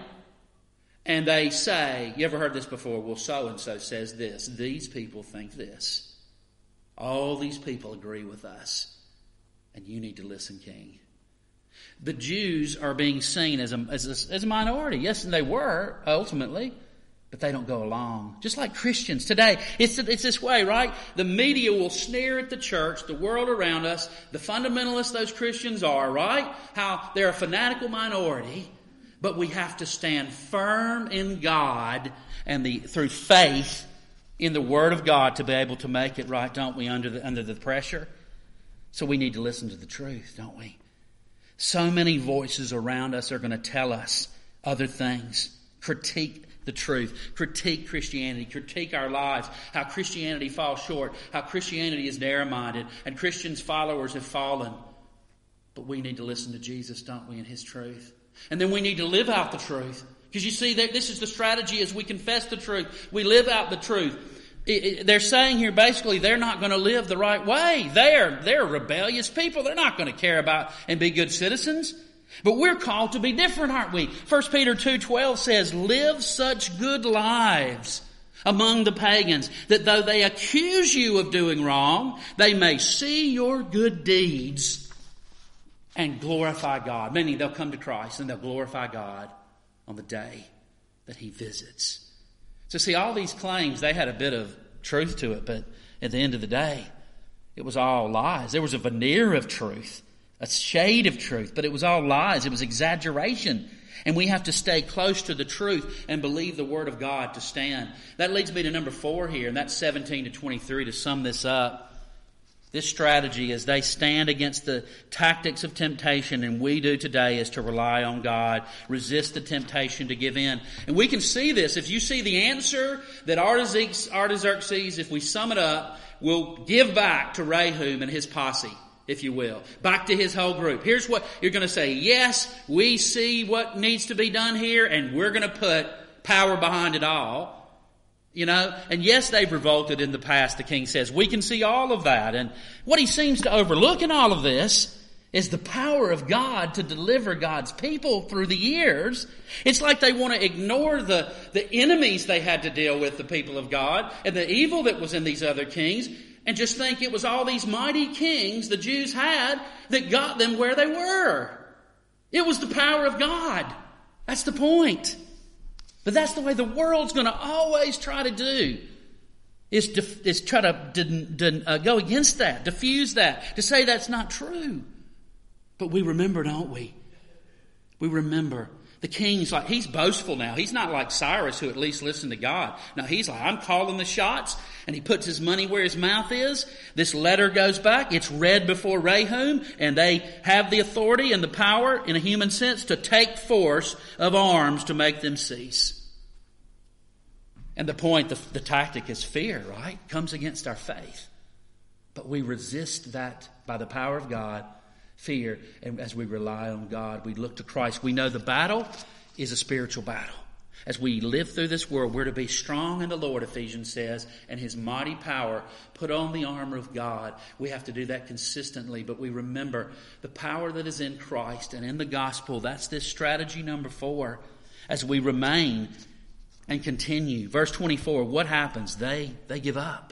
S2: And they say, you ever heard this before? Well, so-and-so says this. These people think this. All these people agree with us. And you need to listen, king. The Jews are being seen as a, as a, as a minority. Yes, and they were, ultimately. But they don't go along. Just like Christians today. It's, it's this way, right? The media will sneer at the church, the world around us, the fundamentalists those Christians are, right? How they're a fanatical minority. But we have to stand firm in God and the through faith in the Word of God to be able to make it right, don't we, under the, under the pressure? So we need to listen to the truth, don't we? So many voices around us are going to tell us other things. Critique the truth. Critique Christianity. Critique our lives. How Christianity falls short. How Christianity is narrow-minded. And Christians' followers have fallen. But we need to listen to Jesus, don't we, and His truth. And then we need to live out the truth. Because you see, this is the strategy as we confess the truth. We live out the truth. It, it, they're saying here basically they're not going to live the right way. They're, they're rebellious people. They're not going to care about and be good citizens. But we're called to be different, aren't we? First Peter two twelve says, live such good lives among the pagans that though they accuse you of doing wrong, they may see your good deeds and glorify God. Meaning they'll come to Christ and they'll glorify God on the day that He visits. So see, all these claims, they had a bit of truth to it, but at the end of the day, it was all lies. There was a veneer of truth, a shade of truth, but it was all lies. It was exaggeration. And we have to stay close to the truth and believe the Word of God to stand. That leads me to number four here, and that's seventeen to twenty-three to sum this up. This strategy as they stand against the tactics of temptation, and we do today, is to rely on God, resist the temptation to give in. And we can see this. If you see the answer that Artaxerxes, if we sum it up, will give back to Rehum and his posse, if you will, back to his whole group. Here's what you're going to say. Yes, we see what needs to be done here, and we're going to put power behind it all. You know, and yes, they've revolted in the past, the king says. We can see all of that. And what he seems to overlook in all of this is the power of God to deliver God's people through the years. It's like they want to ignore the, the enemies they had to deal with, the people of God, and the evil that was in these other kings, and just think it was all these mighty kings the Jews had that got them where they were. It was the power of God. That's the point. But that's the way the world's going to always try to do, is, def- is try to d- d- uh, go against that, diffuse that, to say that's not true. But we remember, don't we? We remember. The king's like, he's boastful now. He's not like Cyrus, who at least listened to God. No, he's like, I'm calling the shots, and he puts his money where his mouth is. This letter goes back. It's read before Rehum, and they have the authority and the power, in a human sense, to take force of arms to make them cease. And the point, the, the tactic is fear, right? Comes against our faith. But we resist that by the power of God, fear. And as we rely on God, we look to Christ. We know the battle is a spiritual battle. As we live through this world, we're to be strong in the Lord, Ephesians says, and His mighty power. Put on the armor of God. We have to do that consistently, but we remember the power that is in Christ and in the gospel. That's this strategy number four. As we remain and continue. Verse twenty-four, what happens? They, they give up.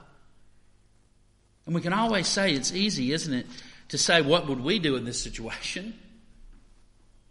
S2: And we can always say, it's easy, isn't it, to say, what would we do in this situation?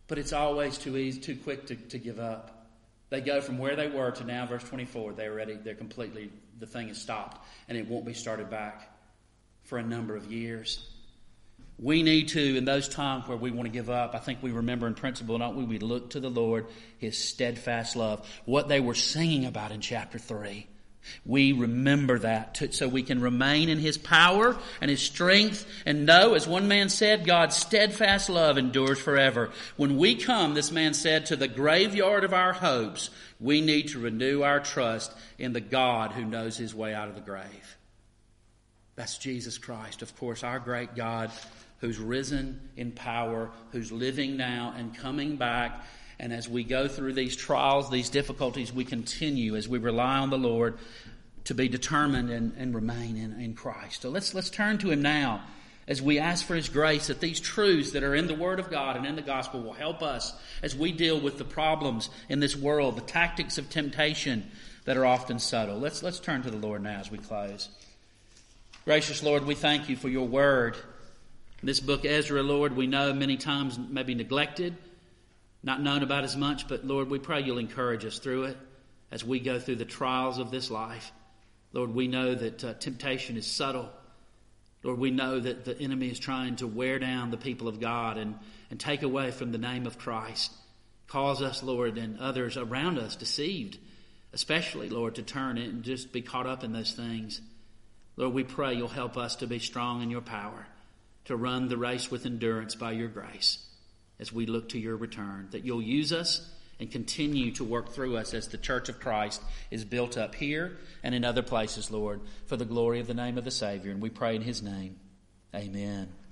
S2: But it's always too easy, too quick to, to give up. They go from where they were to now, verse twenty-four, they're ready, they're completely, the thing is stopped, and it won't be started back for a number of years. We need to, in those times where we want to give up, I think we remember in principle, don't we? We look to the Lord, His steadfast love. What they were singing about in chapter three. We remember that to, so we can remain in His power and His strength and know, as one man said, God's steadfast love endures forever. When we come, this man said, to the graveyard of our hopes, we need to renew our trust in the God who knows His way out of the grave. That's Jesus Christ, of course, our great God, who's risen in power, who's living now and coming back. And as we go through these trials, these difficulties, we continue as we rely on the Lord to be determined and, and remain in, in Christ. So let's let's turn to Him now as we ask for His grace that these truths that are in the Word of God and in the gospel will help us as we deal with the problems in this world, the tactics of temptation that are often subtle. Let's let's turn to the Lord now as we close. Gracious Lord, we thank You for Your Word. This book, Ezra, Lord, we know many times maybe neglected, not known about as much, but Lord, we pray You'll encourage us through it as we go through the trials of this life. Lord, we know that uh, temptation is subtle. Lord, we know that the enemy is trying to wear down the people of God and, and take away from the name of Christ. Cause us, Lord, and others around us deceived, especially, Lord, to turn and just be caught up in those things. Lord, we pray You'll help us to be strong in Your power, to run the race with endurance by Your grace as we look to Your return, that You'll use us and continue to work through us as the church of Christ is built up here and in other places, Lord, for the glory of the name of the Savior. And we pray in His name. Amen.